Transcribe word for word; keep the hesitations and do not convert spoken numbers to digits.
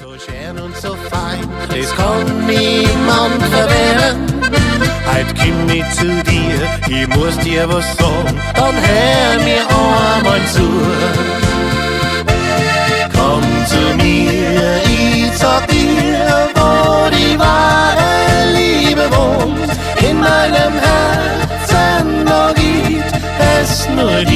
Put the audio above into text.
So schön und so fein, das kann niemand verwehren. Heut komm ich zu dir, ich muss dir was sagen, dann hör mir einmal zu. Komm zu mir, ich sag dir, wo die wahre Liebe wohnt. In meinem Herzen, da gibt es nur die.